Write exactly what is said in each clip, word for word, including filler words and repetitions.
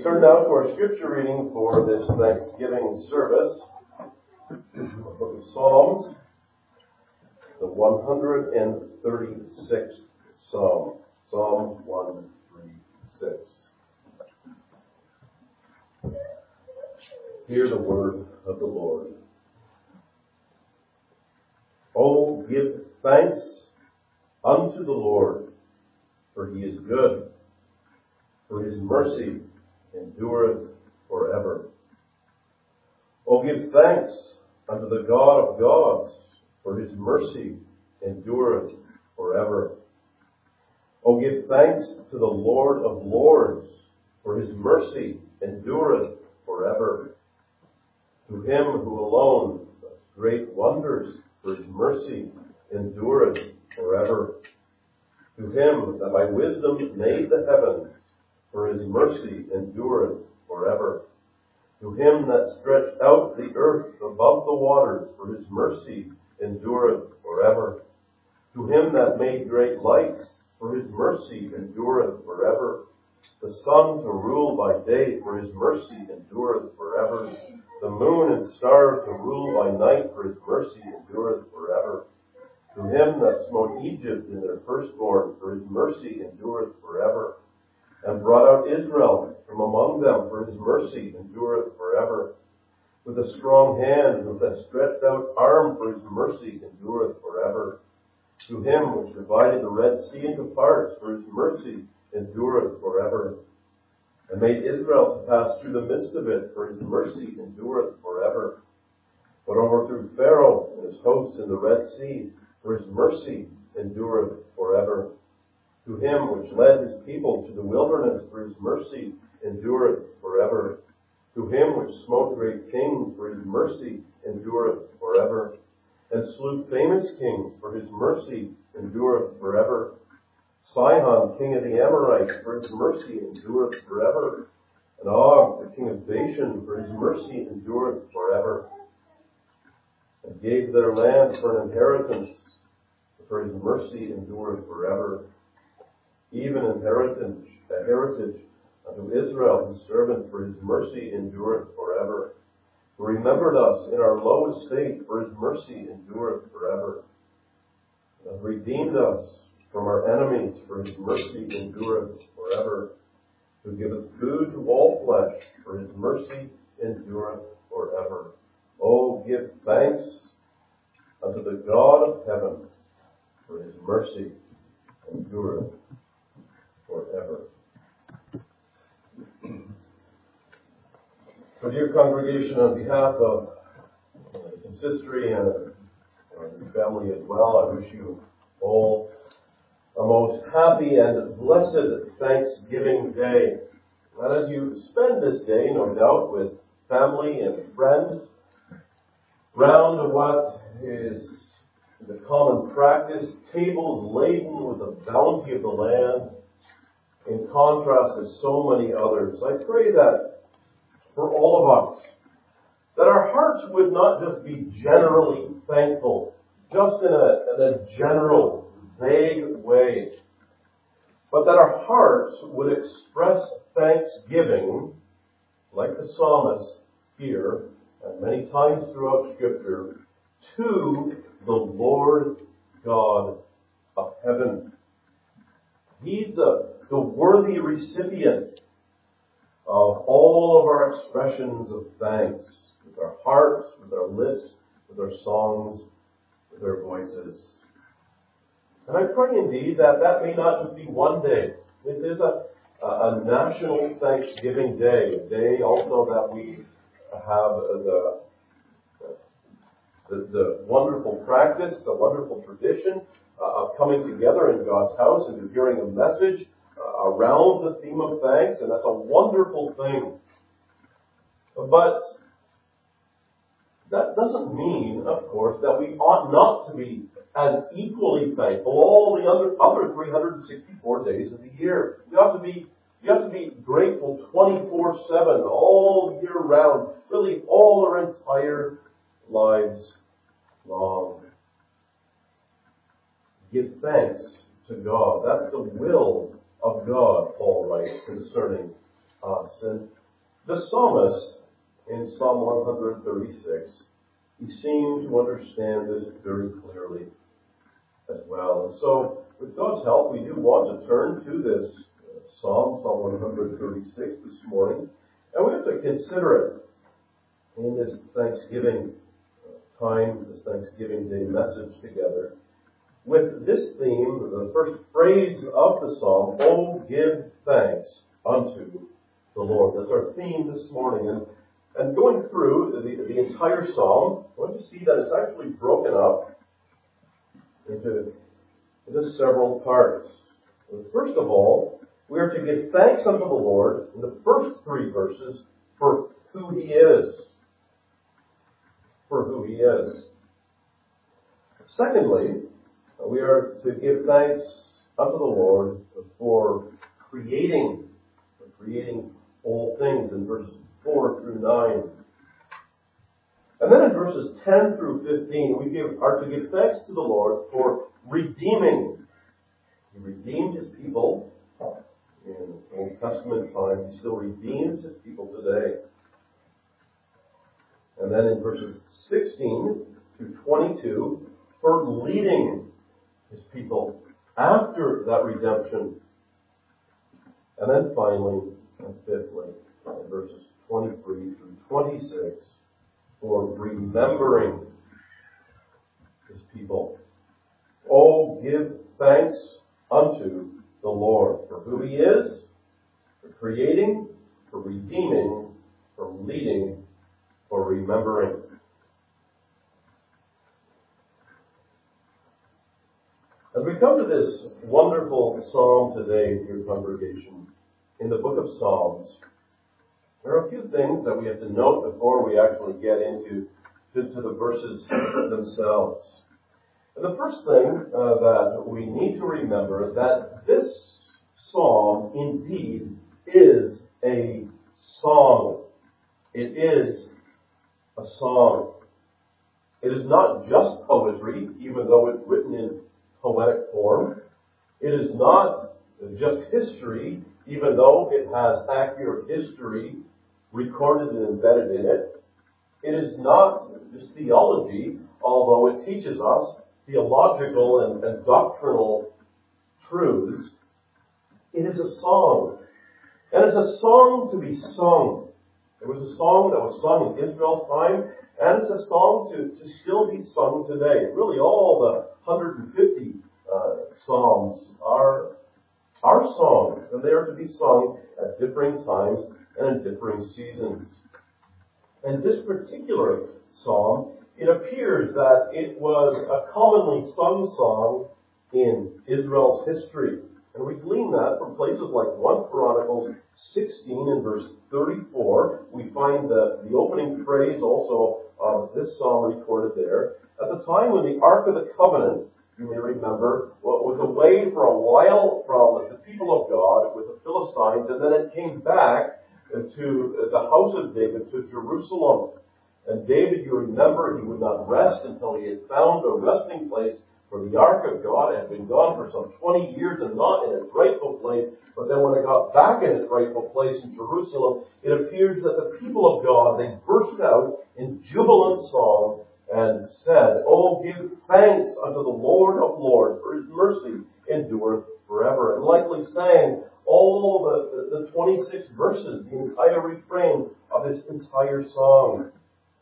We turn now to our scripture reading for this Thanksgiving service, the book of Psalms, the one hundred thirty-sixth Psalm, Psalm one thirty-six. Hear the word of the Lord. Oh, give thanks unto the Lord, for he is good, for his mercy endureth forever. Oh, give thanks unto the God of gods, for his mercy endureth forever. Oh, give thanks to the Lord of lords, for his mercy endureth forever. To him who alone does great wonders, for his mercy endureth forever. To him that by wisdom made the heavens, for his mercy endureth forever. To him that stretched out the earth above the waters, for his mercy endureth forever. To him that made great lights, for his mercy endureth forever. The sun to rule by day, for his mercy endureth forever. The moon and stars to rule by night, for his mercy endureth forever. To him that smote Egypt in their firstborn, for his mercy endureth forever. And brought out Israel from among them, for his mercy endureth forever. With a strong hand and with a stretched out arm, for his mercy endureth forever. To him which divided the Red Sea into parts, for his mercy endureth forever. And made Israel to pass through the midst of it, for his mercy endureth forever. But overthrew Pharaoh and his hosts in the Red Sea, for his mercy endureth forever. To him which led his people to the wilderness, for his mercy endureth forever. To him which smote great kings, for his mercy endureth forever. And slew famous kings, for his mercy endureth forever. Sihon, king of the Amorites, for his mercy endureth forever. And Og, the king of Bashan, for his mercy endureth forever. And gave their land for an inheritance, for his mercy endureth forever. Even an heritage, a heritage unto Israel, his servant, for his mercy endureth forever. Who remembered us in our low estate, for his mercy endureth forever. And redeemed us from our enemies, for his mercy endureth forever. Who giveth food to all flesh, for his mercy endureth forever. Oh, give thanks unto the God of heaven, for his mercy endureth forever. So, dear congregation, on behalf of the consistory and your family as well, I wish you all a most happy and blessed Thanksgiving Day. And as you spend this day, no doubt, with family and friends, round what is the common practice, tables laden with the bounty of the land, in contrast to so many others, I pray that for all of us, that our hearts would not just be generally thankful, just in a, in a general, vague way, but that our hearts would express thanksgiving, like the psalmist here, and many times throughout Scripture, to the Lord God of heaven. He's the, the worthy recipient of all of our expressions of thanks, with our hearts, with our lips, with our songs, with our voices. And I pray indeed that that may not just be one day. This is a, a national Thanksgiving Day, a day also that we have the, the, the wonderful practice, the wonderful tradition uh, of coming together in God's house and to hearing a message uh, around the theme of thanks, and that's a wonderful thing. But that doesn't mean, of course, that we ought not to be as equally thankful all the other, other three hundred sixty-four days of the year. We ought to be, we ought to be grateful twenty-four seven, all year round, really all our entire lives long. Give thanks to God. That's the will of God, Paul writes, concerning us. And the psalmist in Psalm one thirty-six, he seemed to understand this very clearly as well. And so, with God's help, we do want to turn to this Psalm, Psalm one thirty-six this morning, and we have to consider it in this Thanksgiving time, this Thanksgiving Day message together, with this theme, the first phrase of the Psalm, "Oh, give thanks unto the Lord." That's our theme this morning. And, and going through the, the entire Psalm, I want to see that it's actually broken up into, into several parts. First of all, we are to give thanks unto the Lord in the first three verses for who He is. For who He is. Secondly, we are to give thanks unto the Lord for creating, for creating all things in verses four through nine. And then in verses ten through fifteen, we give, are to give thanks to the Lord for redeeming. He redeemed His people in Old Testament times. He still redeems His people today. And then in verses sixteen to twenty-two, for leading His people after that redemption. And then finally, and fifthly, in verses twenty-three through twenty-six, for remembering His people. Oh, give thanks unto the Lord for who He is, for creating, for redeeming, for leading, for remembering. As we come to this wonderful psalm today, dear congregation, in the book of Psalms, there are a few things that we have to note before we actually get into to, to the verses themselves. And the first thing uh, that we need to remember is that this psalm indeed is a song. It is a song. It is not just poetry, even though it's written in poetic form. It is not just history, even though it has accurate history recorded and embedded in it. It is not just theology, although it teaches us theological and, and doctrinal truths. It is a song. And it's a song to be sung. It was a song that was sung in Israel's time, and it's a song to, to still be sung today. Really, all the one hundred fifty uh, psalms are, are songs, and they are to be sung at differing times and in differing seasons. And this particular psalm, it appears that it was a commonly sung song in Israel's history. And we glean that from places like First Chronicles sixteen and verse thirty-four. We find the, the opening phrase also of this psalm recorded there. At the time when the Ark of the Covenant, you may remember, was away for a while from the people of God with the Philistines, and then it came back to the house of David, to Jerusalem. And David, you remember, he would not rest until he had found a resting place, for the Ark of God had been gone for some twenty years and not in its rightful place. But then when it got back in its rightful place in Jerusalem, it appears that the people of God, they burst out in jubilant song and said, "Oh, give thanks unto the Lord of Lords, for His mercy endureth forever." And likely sang all the, the, the twenty-six verses, the entire refrain of this entire song.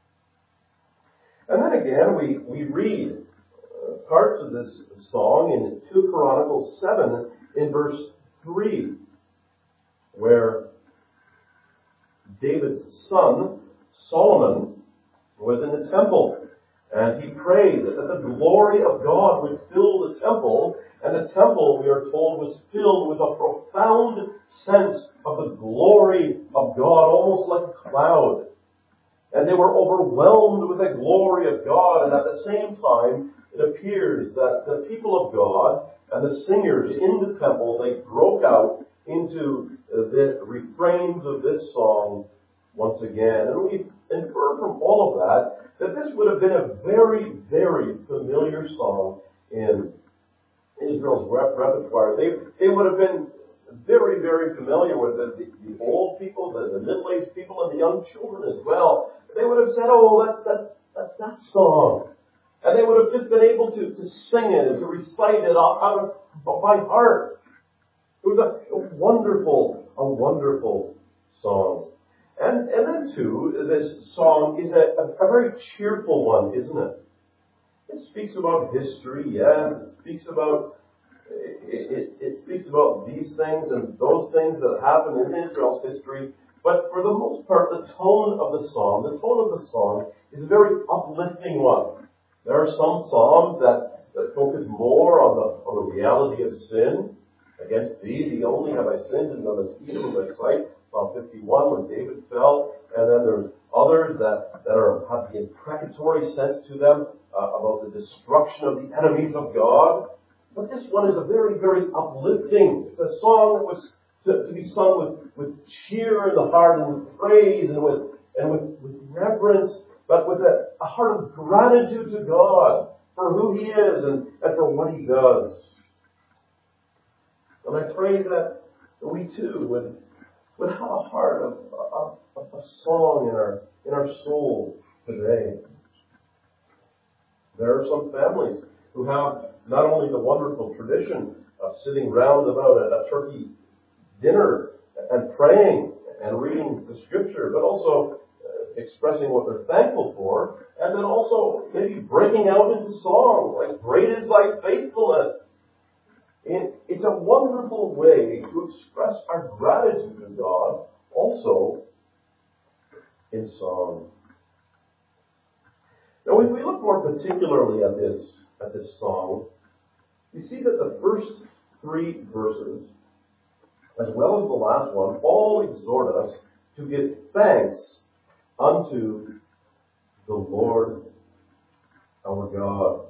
And then again, we, we read uh, parts of this song in Second Chronicles seven in verse three, where David's son, Solomon, was in the temple. And he prayed that the glory of God would fill the temple. And the temple, we are told, was filled with a profound sense of the glory of God, almost like a cloud. And they were overwhelmed with the glory of God. And at the same time, it appears that the people of God and the singers in the temple, they broke out into the refrains of this song once again. And we infer from all of that that this would have been a very, very familiar song in Israel's repertoire. They, they would have been very very, very familiar with it. The, the old people, the, the middle-aged people, and the young children as well. They would have said, oh, that's, that's, that's that song. And they would have just been able to, to sing it and to recite it out of by heart. It was a, a wonderful, a wonderful song. And, and then too, this song is a, a, a very cheerful one, isn't it? It speaks about history, yes. It speaks about it, it, it speaks about these things and those things that happened in Israel's history. But for the most part, the tone of the song, the tone of the song is a very uplifting one. There are some psalms that, that focus more on the on the reality of sin. Against thee, thee only have I sinned and done this evil in thy sight. Psalm fifty-one, when David fell. And then there's others that, that are, have the imprecatory sense to them uh, about the destruction of the enemies of God. But this one is a very, very uplifting. It's a song that was to, to be sung with, with cheer in the heart and with praise and with and with, with reverence, but with a, a heart of gratitude to God for who He is and, and for what He does. And I pray that we too would, would have a heart of, of, of a song in our in our soul today. There are some families who have not only the wonderful tradition of sitting round about a, a turkey dinner and praying and reading the Scripture, but also uh, expressing what they're thankful for, and then also maybe breaking out into song, like "Great is Thy faithfulness." It, it's a wonderful way to express our gratitude to God, also in song. Now, if we look more particularly at this at this song, you see that the first three verses, as well as the last one, all exhort us to give thanks unto the Lord our God.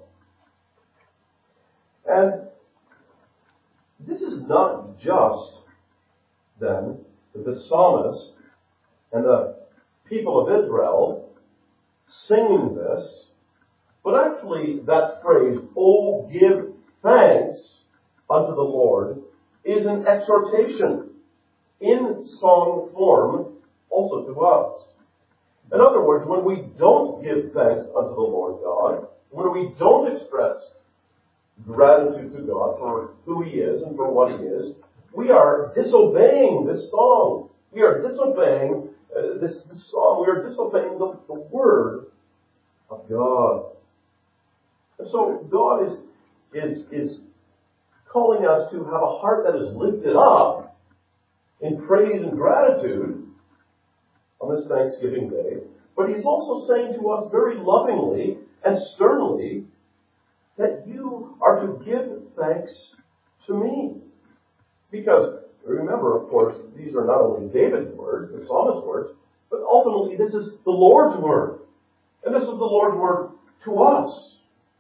And this is not just, then, the psalmist and the people of Israel singing this, but actually that phrase, "Oh, give thanks unto the Lord," is an exhortation in song form also to us. In other words, when we don't give thanks unto the Lord God, when we don't express gratitude to God for who He is and for what He is, we are disobeying this song. We are disobeying uh, this, this song. We are disobeying the, the Word of God. And so God is, is, is calling us to have a heart that is lifted up in praise and gratitude on this Thanksgiving Day. But He's also saying to us very lovingly and sternly that you are to give thanks to me. Because, remember, of course, these are not only David's words, the psalmist's words, but ultimately this is the Lord's word. And this is the Lord's word to us.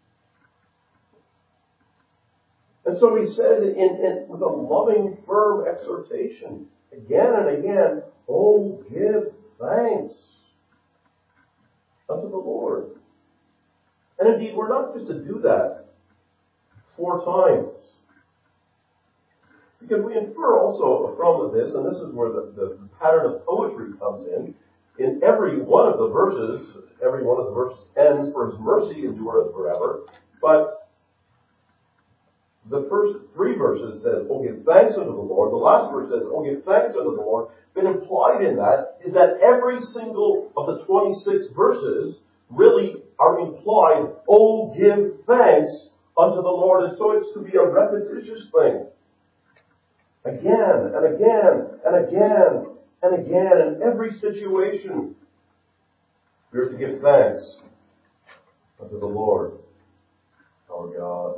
And so He says in, in, with a loving, firm exhortation, again and again, "Oh, give thanks unto the Lord." And indeed, we're not just to do that four times. Because we infer also from this, and this is where the, the pattern of poetry comes in, in every one of the verses, every one of the verses ends, "For His mercy endureth forever." But the first three verses says, "Oh, give thanks unto the Lord." The last verse says, "Oh, give thanks unto the Lord." But implied in that is that every single of the twenty-six verses really are implied, "Oh, give thanks unto the Lord." And so it's to be a repetitious thing. Again and again and again and again in every situation, we are to give thanks unto the Lord our God.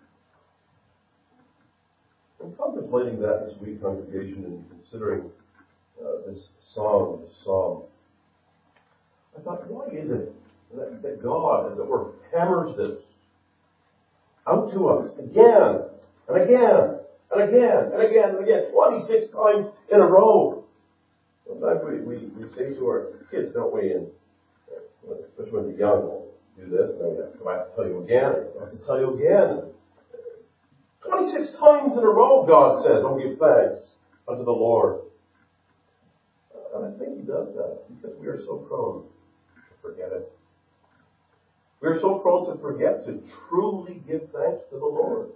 In contemplating that this week, congregation, and considering uh, this song, this psalm, I thought, why is it that, that God, as it were, hammers this out to us again and again and again and again and again, twenty-six times in a row? Sometimes we, we, we say to our kids, don't we, and especially when they're young, we'll do this, and then we have to, I have to tell you again, I have to tell you again. twenty-six times in a row, God says, "Oh, give thanks." unto the Lord. And I think he does that because we are so prone to forget it. We are so prone to forget to truly give thanks to the Lord.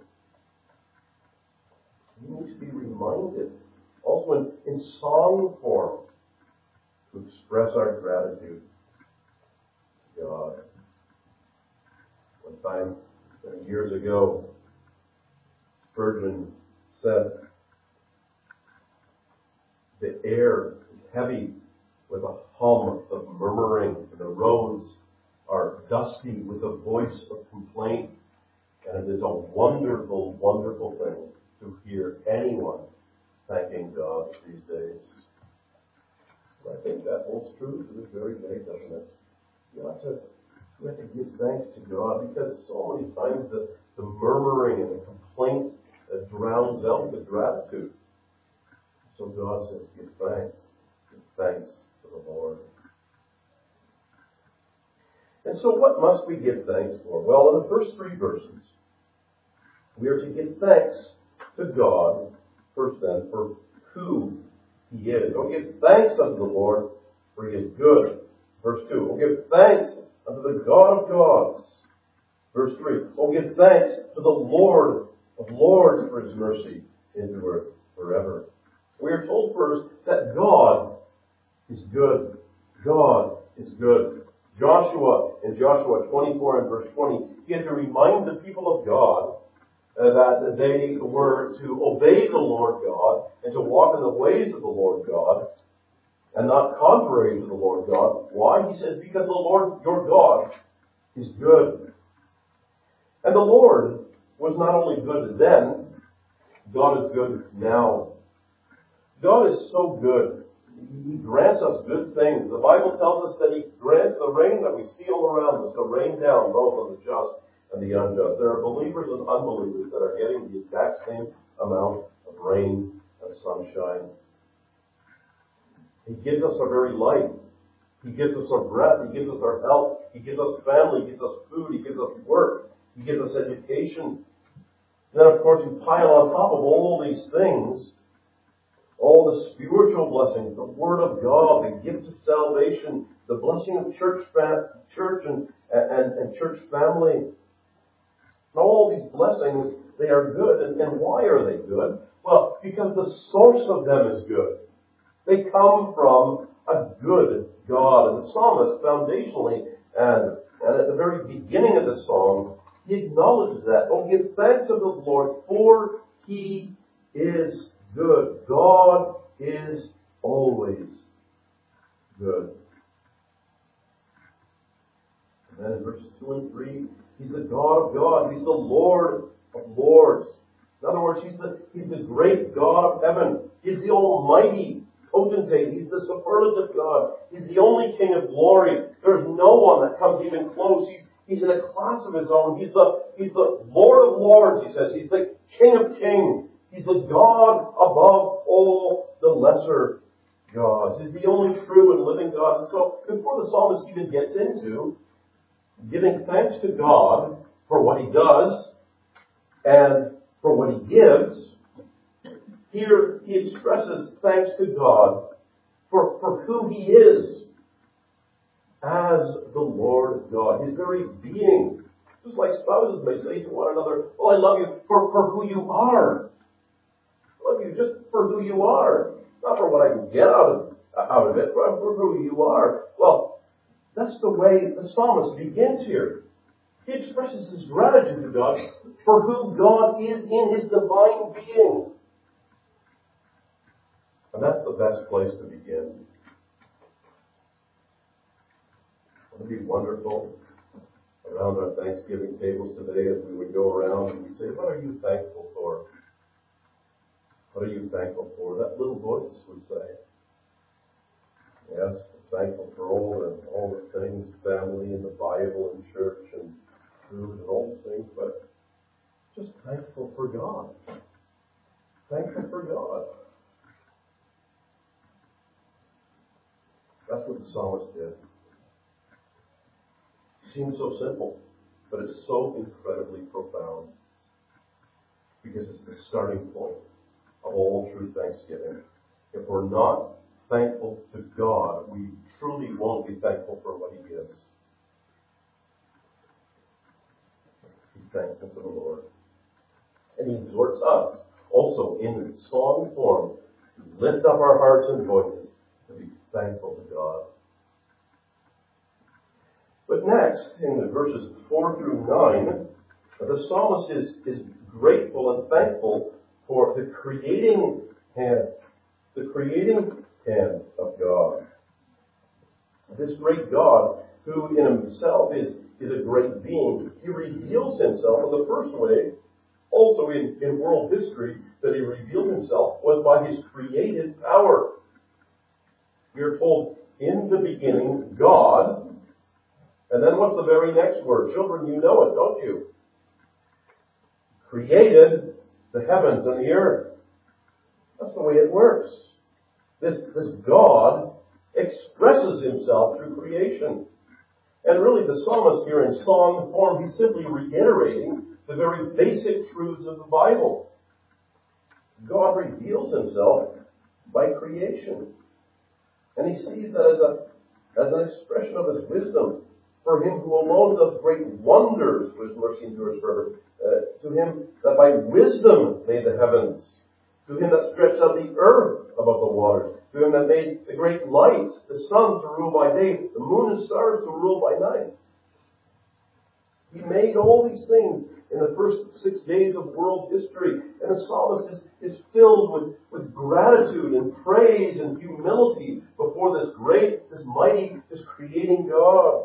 We need to be reminded, also in, in song form, to express our gratitude to God. One time, many years ago, Spurgeon said, the air is heavy with a hum of murmuring, and the roads are dusty with a voice of complaint. And it is a wonderful, wonderful thing to hear anyone thanking God these days. And I think that holds true to this very day, doesn't it? You have to, you have to give thanks to God because so many times the, the murmuring and the complaint uh, drowns out the gratitude. So God says, give thanks. Give thanks to the Lord. And so what must we give thanks for? Well, in the first three verses, we are to give thanks to God, first then, for who He is. Oh, give thanks unto the Lord, for He is good. Verse two. Oh, give thanks unto the God of gods. Verse three. Oh, give thanks to the Lord of lords, for His mercy endureth forever. We are told first that God is good. God is good. Joshua, in Joshua twenty-four and verse twenty, he had to remind the people of God uh, that they were to obey the Lord God and to walk in the ways of the Lord God and not contrary to the Lord God. Why? He says, because the Lord your God is good. And the Lord was not only good then, God is good now. God is so good. He grants us good things. The Bible tells us that He grants the rain that we see all around us to rain down both on the just and the unjust. There are believers and unbelievers that are getting the exact same amount of rain and sunshine. He gives us our very life. He gives us our breath. He gives us our health. He gives us family. He gives us food. He gives us work. He gives us education. And then, of course, you pile on top of all these things all the spiritual blessings, the Word of God, the gift of salvation, the blessing of church, fam- church and, and, and church family. And all these blessings, they are good. And, and why are they good? Well, because the source of them is good. They come from a good God. And the psalmist, foundationally, and, and at the very beginning of the song, he acknowledges that. Oh, give thanks unto the Lord, for He is good. God is always good. And then in verses two and three, He's the God of gods. He's the Lord of lords. In other words, He's the, he's the great God of heaven. He's the almighty potentate. He's the superlative God. He's the only King of glory. There's no one that comes even close. He's, he's in a class of His own. He's the, he's the Lord of lords, he says. He's the King of kings. He's the God above all the lesser gods. He's the only true and living God. And so, before the psalmist even gets into giving thanks to God for what He does and for what He gives, here he expresses thanks to God for, for who He is as the Lord God. His very being. Just like spouses may say to one another, "Well, I love you for, for who you are. I love you just for who you are. Not for what I can get out of, out of it, but for who you are." Well, that's the way the psalmist begins here. He expresses his gratitude to God for who God is in His divine being. And that's the best place to begin. Wouldn't it be wonderful around our Thanksgiving tables today as we would go around and we'd say, "What are you thankful for? What are you thankful for?" That little voices would say, "Yes, I'm thankful for all the, all the things, family and the Bible and church and food and all these things, but just thankful for God. Thankful for God." That's what the psalmist did. It seems so simple, but it's so incredibly profound because it's the starting point of all true thanksgiving. If we're not thankful to God, we truly won't be thankful for what He is. He's thankful to the Lord. And He exhorts us also in song form to lift up our hearts and voices to be thankful to God. But next, in the verses four through nine, the psalmist is, is grateful and thankful for the creating hand, the creating hand of God. This great God, who in himself is, is a great being, He reveals Himself in the first way, also in, in world history, that He revealed Himself was by His creative power. We are told, in the beginning, God. And then what's the very next word? Children, you know it, don't you? Created the heavens and the earth. That's the way it works. This, this God expresses Himself through creation. And really the psalmist here in song form, he's simply reiterating the very basic truths of the Bible. God reveals Himself by creation. And He sees that as, a, as an expression of His wisdom. For Him who alone does great wonders, for His mercy endures forever. Uh, to Him that by wisdom made the heavens. To Him that stretched out the earth above the waters. To Him that made the great lights, the sun to rule by day, the moon and stars to rule by night. He made all these things in the first six days of world history. And the psalmist is, is filled with, with gratitude and praise and humility before this great, this mighty, this creating God.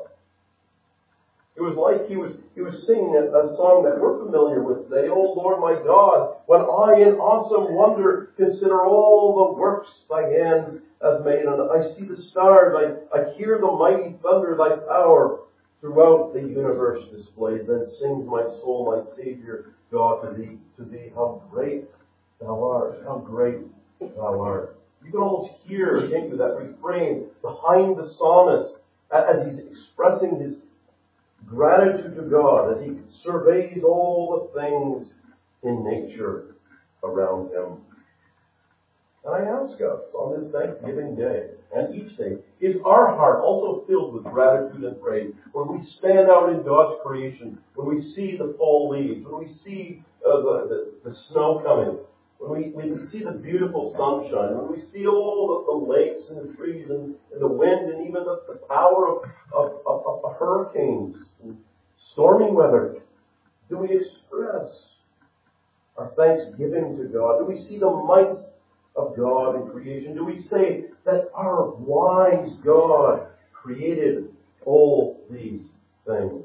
It was like he was he was singing a, a song that we're familiar with today. Oh Lord my God, when I in awesome wonder consider all the works Thy hands have made, and I see the stars, I, I hear the mighty thunder, Thy power throughout the universe displayed. Then sings my soul, my Savior, God, to Thee, to Thee, how great Thou art, how great Thou art. You can almost hear, can't you, that refrain behind the psalmist as he's expressing his gratitude to God as he surveys all the things in nature around him. And I ask us on this Thanksgiving Day and each day, is our heart also filled with gratitude and praise when we stand out in God's creation, when we see the fall leaves, when we see uh, the, the, the snow coming, when we, when we see the beautiful sunshine, when we see all the, the lakes and the trees and, and the wind and even the, the power of, of, of, of hurricanes and stormy weather, do we express our thanksgiving to God? Do we see the might of God in creation? Do we say that our wise God created all these things?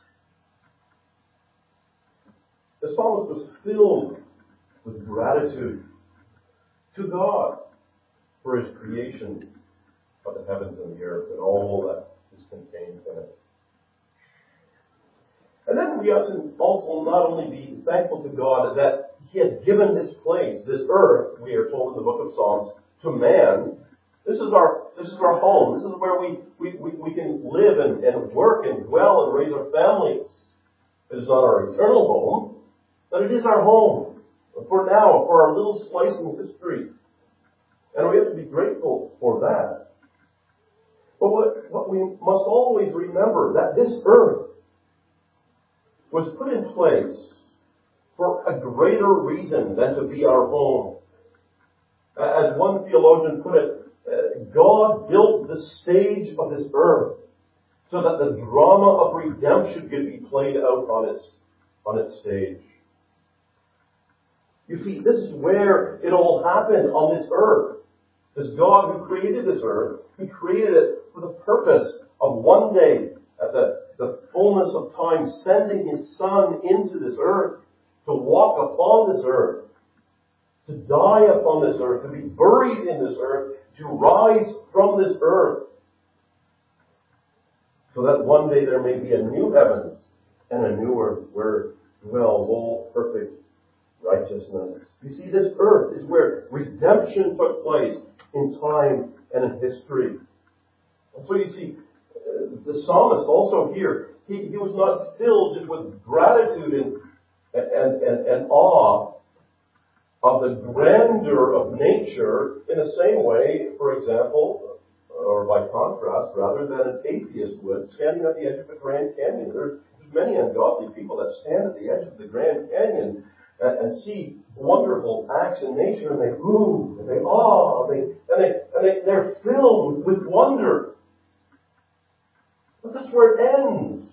The psalmist was filled with gratitude to God for His creation of the heavens and the earth and all that is contained in it. And then we have to also not only be thankful to God that He has given this place, this earth, we are told in the book of Psalms, to man. This is our this is our home. This is where we, we, we, we can live and, and work and dwell and raise our families. It is not our eternal home, but it is our home. For now, for our little slice in history. And we have to be grateful for that. But what, what we must always remember, that this earth was put in place for a greater reason than to be our home. As one theologian put it, God built the stage of this earth so that the drama of redemption could be played out on its, on its stage. You see, this is where it all happened on this earth. This God who created this earth, He created it for the purpose of one day, at the, the fullness of time, sending His Son into this earth to walk upon this earth, to die upon this earth, to be buried in this earth, to rise from this earth, so that one day there may be a new heavens and a new earth where dwells all perfect righteousness. You see, this earth is where redemption took place in time and in history. And so you see, uh, the psalmist also here, he, he was not filled just with gratitude and, and, and, and awe of the grandeur of nature in the same way, for example, or by contrast rather, than an atheist would standing at the edge of the Grand Canyon. There's many ungodly people that stand at the edge of the Grand Canyon and, and see wonderful acts in nature, and they ooh, and they awe, and they and they and they, they're filled with wonder. But that's where it ends.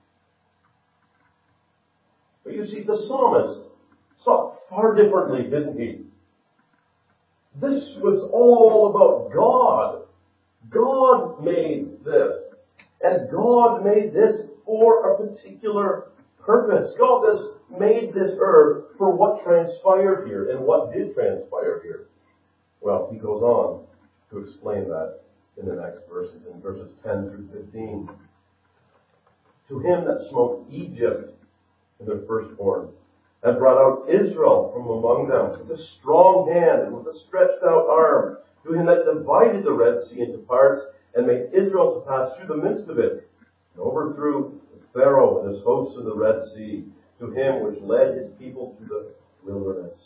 But you see, the psalmist saw it far differently, didn't he? This was all about God. God made this. And God made this for a particular purpose. God has made this earth for what transpired here. And what did transpire here? Well, he goes on to explain that in the next verses, in verses ten through fifteen. To him that smote Egypt in their firstborn, and brought out Israel from among them with a strong hand and with a stretched out arm, to him that divided the Red Sea into parts, and made Israel to pass through the midst of it, and overthrew Pharaoh and his hosts in the Red Sea, to him which led his people through the wilderness.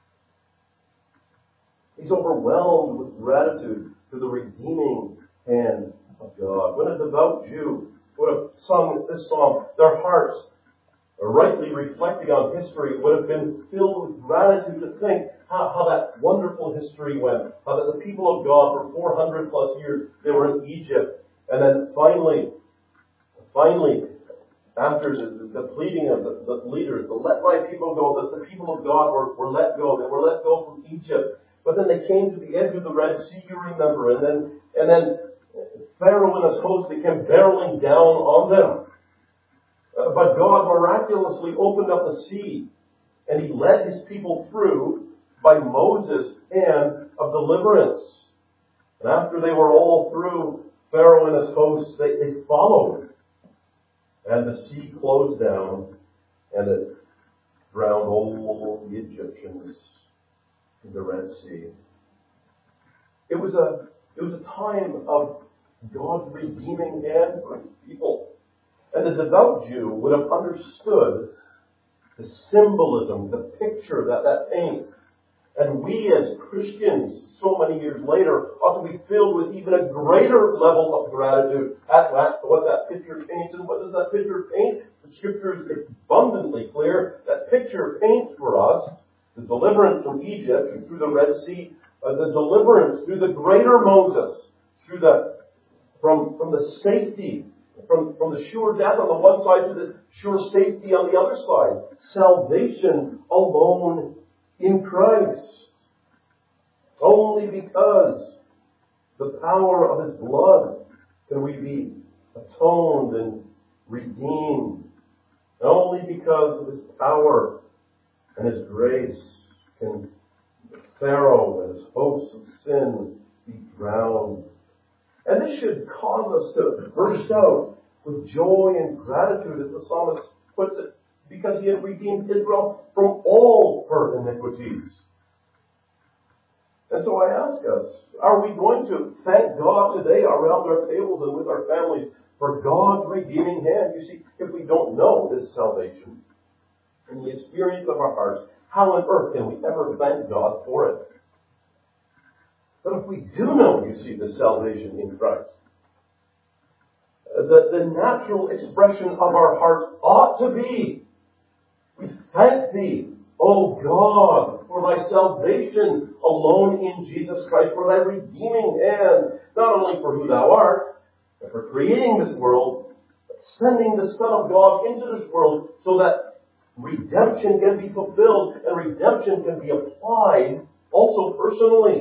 He's overwhelmed with gratitude to the redeeming hand of God. When a devout Jew would have sung this psalm, their hearts, rightly reflecting on history, would have been filled with gratitude to think how, how that wonderful history went. How that the people of God for four hundred plus years, they were in Egypt. And then finally, finally, after the, the pleading of the, the leaders, to let my people go, that the people of God were, were let go. They were let go from Egypt. But then they came to the edge of the Red Sea, you remember, and then, and then Pharaoh and his host, they came barreling down on them. Uh, but God miraculously opened up the sea, and he led his people through by Moses' hand of deliverance. And after they were all through, Pharaoh and his hosts, they, they followed. And the sea closed down, and it drowned all the Egyptians in the Red Sea. It was a, it was a time of God's redeeming hand for his people. And the devout Jew would have understood the symbolism, the picture that that paints. And we as Christians, so many years later, ought to be filled with even a greater level of gratitude at that, what that picture paints. And what does that picture paint? The Scripture is abundantly clear. That picture paints for us the deliverance from Egypt and through the Red Sea, uh, the deliverance through the greater Moses, through the from from the safety, from, from the sure death on the one side to the sure safety on the other side. Salvation alone in Christ. Only because the power of his blood can we be atoned and redeemed. Only because of his power and his grace can Pharaoh and his hosts of sin be drowned. And this should cause us to burst out with joy and gratitude, as the psalmist puts it, because he had redeemed Israel from all her iniquities. And so I ask us, are we going to thank God today around our tables and with our families for God's redeeming hand? You see, if we don't know this salvation in the experience of our hearts, how on earth can we ever thank God for it? But if we do know, you see, the salvation in Christ, the, the natural expression of our hearts ought to be, we thank thee, O God, for thy salvation alone in Jesus Christ, for thy redeeming hand, not only for who thou art, but for creating this world, but sending the Son of God into this world so that redemption can be fulfilled and redemption can be applied also personally.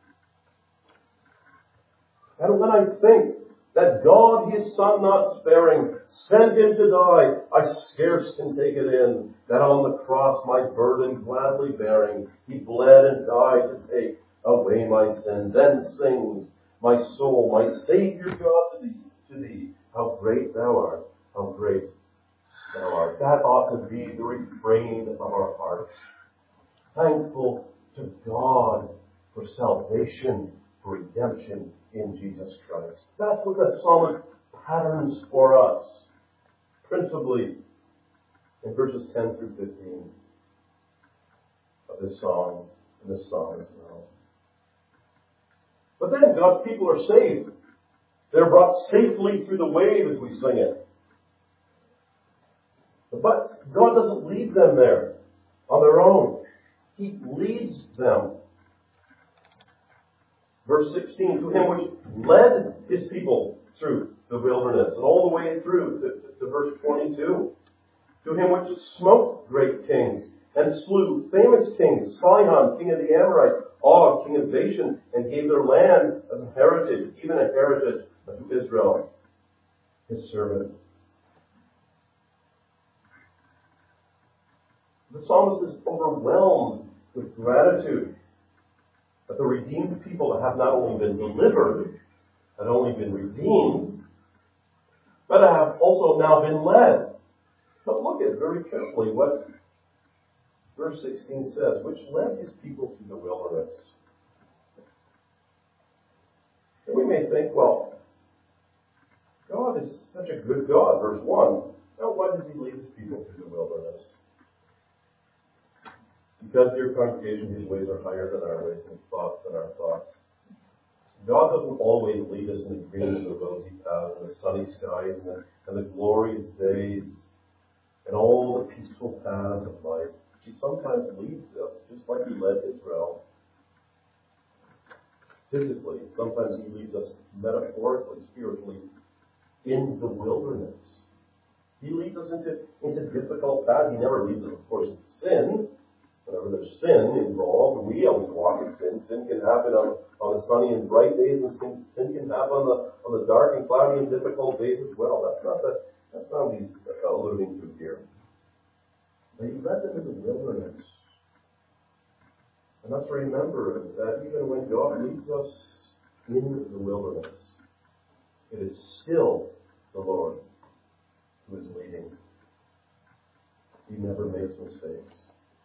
And when I think that God, his Son not sparing, sent him to die, I scarce can take it in, that on the cross my burden gladly bearing, he bled and died to take away my sin. Then sings my soul, my Savior God, to thee, to thee, how great thou art, how great thou art. That ought to be the refrain of our hearts. Thankful to God for salvation, for redemption in Jesus Christ. That's what the psalmist patterns for us, principally in verses ten through fifteen. of this song and this song as well. But then God's people are saved. They're brought safely through the wave as we sing it. But God doesn't leave them there on their own. He leads them. Verse sixteen, to him which led his people through the wilderness, and all the way through to, to verse twenty-two. To him which smote great kings, and slew famous kings, Sihon, king of the Amorites, Og, king of Bashan, and gave their land as a heritage, even a heritage unto Israel, his servant. The psalmist is overwhelmed with gratitude that the redeemed people have not only been delivered, had only been redeemed, but have also now been led. But look at very carefully what verse sixteen says, which led his people to the wilderness. And we may think, well, God is such a good God, verse one. Now why does he lead his people to the wilderness? Because, dear congregation, his ways are higher than our ways, and his thoughts than our thoughts. God doesn't always lead us in the green and the rosy paths, and the sunny skies, and the, and the glorious days, and all the peaceful paths of life. He sometimes leads us, just like he led Israel. Physically, sometimes he leads us metaphorically, spiritually, in the wilderness. He leads us into, into difficult paths. He never leads us, of course, into sin. Whenever there's sin involved, we always walk in sin. Sin can happen on, on the sunny and bright days, and sin, sin can happen on the on the dark and cloudy and difficult days as well. That's not the, that's not what he's alluding to here. But he led them in the wilderness. And let's remember that even when God leads us in the wilderness, it is still the Lord who is leading. He never makes mistakes.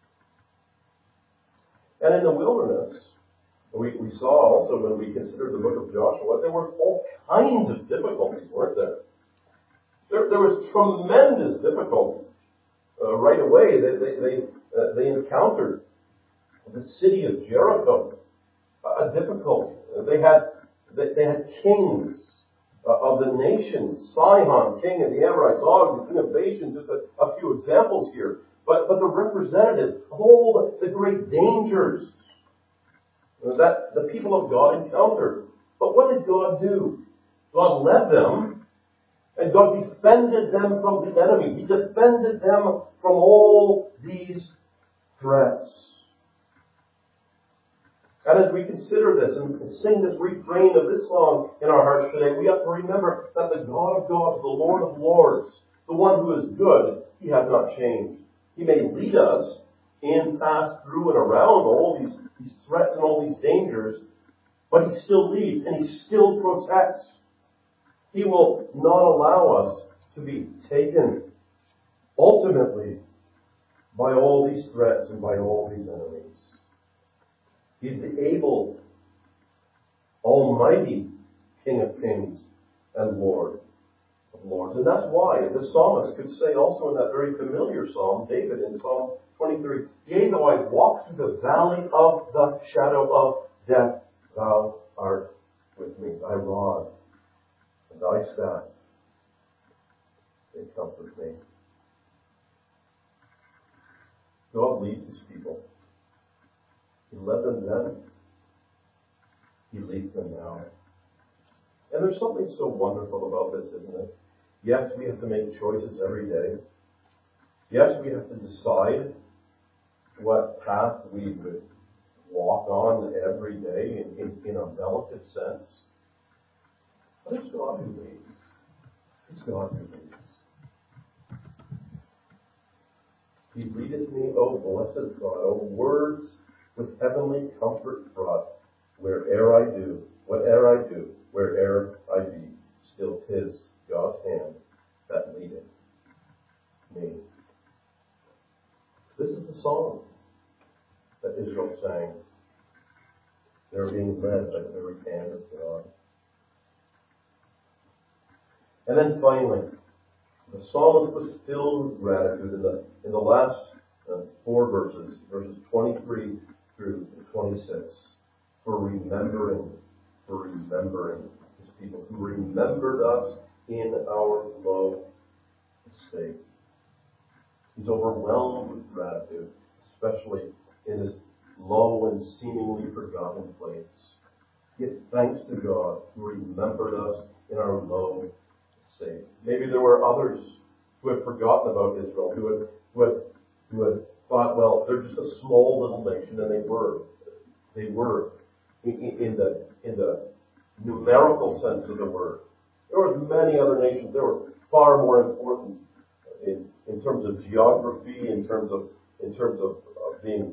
And in the wilderness, we, we saw also when we considered the book of Joshua, there were all kinds of difficulties, weren't there? There, there was tremendous difficulty. Uh, right away, they, they, they, uh, they encountered the city of Jericho, a difficulty. They had, they, they had kings uh, of the nations, Sihon, king of the Amorites, Og, the king of Bashan, just a, a few examples here. But, but the representative of all the, the great dangers that the people of God encountered. But what did God do? God led them, and God defended them from the enemy. He defended them from all these threats. And as we consider this and sing this refrain of this song in our hearts today, we have to remember that the God of gods, the Lord of lords, the one who is good, he has not changed. He may lead us in, past, through, and around all these, these threats and all these dangers, but he still leads and he still protects. He will not allow us to be taken ultimately by all these threats and by all these enemies. He's the able, almighty King of kings and Lord of lords. And that's why the psalmist could say also in that very familiar psalm, David in Psalm twenty-three, yea, though I walk through the valley of the shadow of death, thou art with me. Thy rod and thy staff, they comfort me. God leads his people. He led them then. He leads them now. And there's something so wonderful about this, isn't it? Yes, we have to make choices every day. Yes, we have to decide what path we would walk on every day in, in, in a relative sense. But it's God who leads. It's God who leads. He leadeth me, O blessed God, O words with heavenly comfort brought, where'er I do, whate'er I do, where'er I be, still 'tis God's hand that leadeth me. This is the song that Israel sang. They're being led by the very hand of God. And then finally, the psalmist was filled with gratitude in the, in the last uh, four verses, verses twenty-three through twenty-six, for remembering, for remembering his people, who remembered us in our low estate. He's overwhelmed with gratitude, especially in this low and seemingly forgotten place. He gives thanks to God who remembered us in our low estate. Maybe there were others who had forgotten about Israel, who had, who had, who had thought, well, they're just a small little nation, and they were. They were in, in the in the numerical sense of the word. There were many other nations. They were far more important in, in terms of geography, in terms of in terms of, of being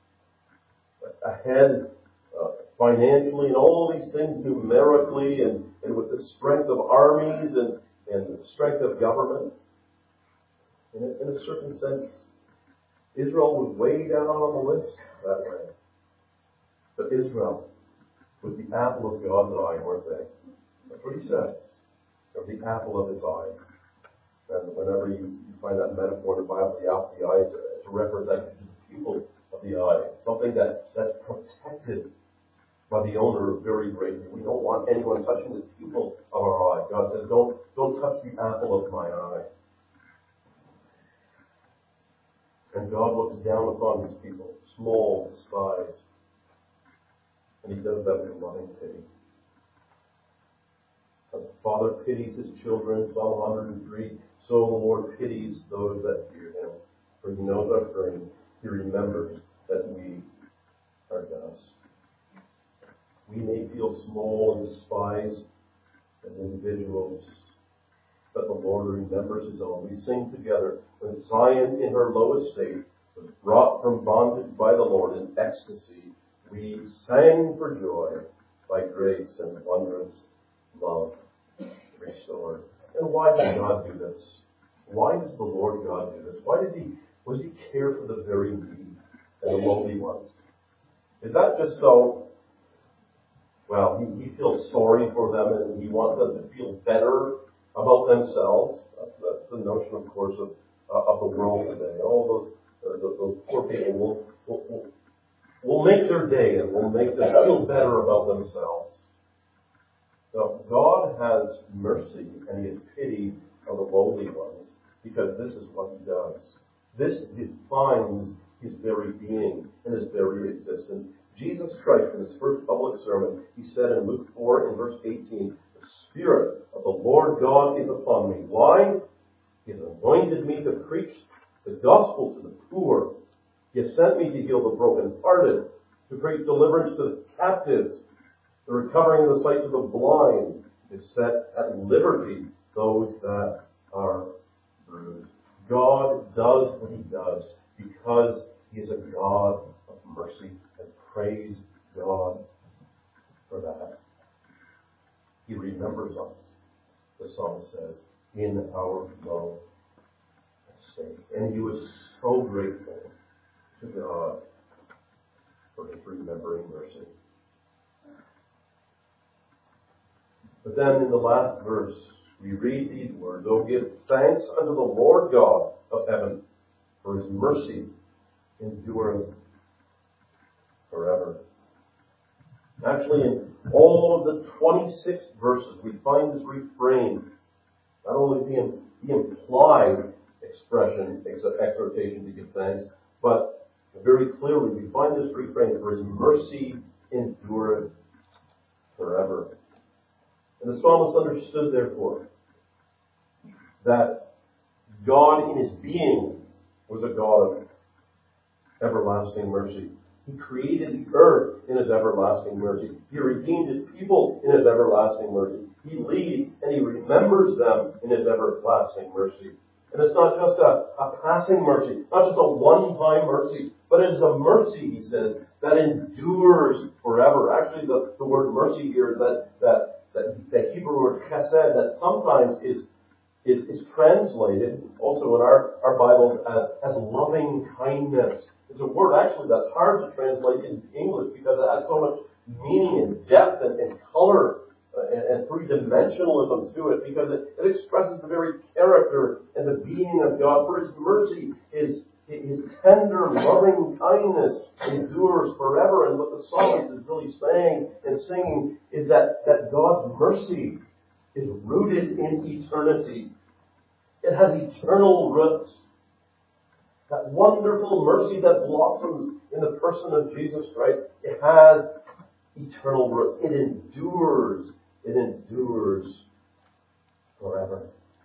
ahead uh, financially, and all these things numerically, and, and with the strength of armies and, and the strength of government. In a, in a certain sense, Israel was way down on the list that way. But Israel was the apple of God's eye, weren't they? That's what he says. They're the apple of his eye. And whenever you, you find that metaphor in the Bible, the apple of the eye, it's a representation to the people of the eye. Something that, that's protected by the owner very greatly. We don't want anyone touching the pupil of our eye. God says, don't, don't touch the apple of my eye. And God looks down upon his people, small, despised. And he does that with loving pity. As the Father pities his children, Psalm one hundred three, so the Lord pities those that fear him. For he knows our frame. He remembers that we are dust. We may feel small and despised as individuals, but the Lord remembers his own. We sing together, when Zion in her low estate was brought from bondage by the Lord in ecstasy, we sang for joy by grace and wondrous love restored. And why does God do this? Why does the Lord God do this? Why does he, why does he care for the very needy and the lowly ones? Is that just so, well, he, he feels sorry for them and he wants them to feel better about themselves? That's, that's the notion, of course, of, uh, of the world today. All those, uh, those, those poor people will, will, will, will make their day and will make them feel better about themselves. So God has mercy and he has pity on the lowly ones because this is what he does. This defines his very being and his very existence. Jesus Christ, in his first public sermon, he said in Luke four and verse eighteen, the Spirit of the Lord God is upon me. Why? He has anointed me to preach the gospel to the poor. He has sent me to heal the brokenhearted, to preach deliverance to the captives, the recovering of the sight to the blind, to set at liberty those that are bruised. God does what he does because he is a God of mercy, and praise God for that. He remembers us, the psalmist says, in our low estate. And he was so grateful to God for his remembering mercy. But then in the last verse, we read these words, "Oh, give thanks unto the Lord God of heaven, for his mercy endureth forever." Actually, in all of the twenty-six verses, we find this refrain, not only the, the implied expression, exhortation to give thanks, but very clearly we find this refrain, "For his mercy endureth forever." And the psalmist understood, therefore, that God in his being was a God of everlasting mercy. He created the earth in his everlasting mercy. He redeemed his people in his everlasting mercy. He leads and he remembers them in his everlasting mercy. And it's not just a, a passing mercy, not just a one-time mercy, but it is a mercy, he says, that endures forever. Actually, the, the word mercy here is that, that That, that Hebrew word chesed that sometimes is, is, is translated also in our, our Bibles as, as loving kindness. It's a word actually that's hard to translate into English because it has so much meaning and depth and, and color uh, and, and three-dimensionalism to it because it, it expresses the very character and the being of God. For his mercy is, His tender, loving kindness endures forever. And what the psalmist is really saying and singing is that, that God's mercy is rooted in eternity. It has eternal roots. That wonderful mercy that blossoms in the person of Jesus Christ, it has eternal roots. It endures. It endures forever.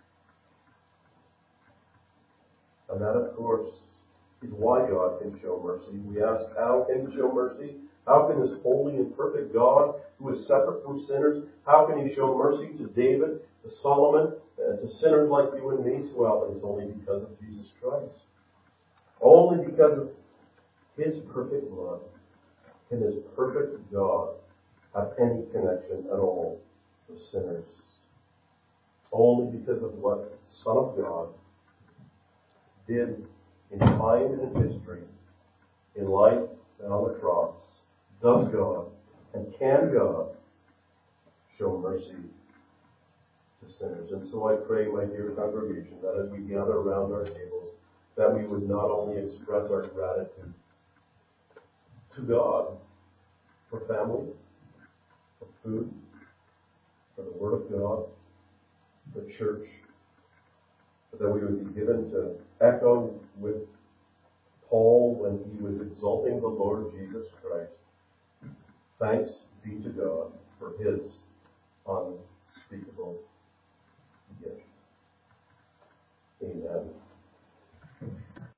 And that, of course, is why God can show mercy. We ask, how can He show mercy? How can this holy and perfect God, who is separate from sinners, how can He show mercy to David, to Solomon, uh, to sinners like you and me? Well, it's only because of Jesus Christ. Only because of His perfect love can this perfect God have any connection at all with sinners. Only because of what the Son of God did in time and history, in life and on the cross, does God and can God show mercy to sinners. And so I pray, my dear congregation, that as we gather around our tables, that we would not only express our gratitude to God for family, for food, for the Word of God, for church, but that we would be given to echo with Paul when he was exalting the Lord Jesus Christ. Thanks be to God for His unspeakable gift. Amen.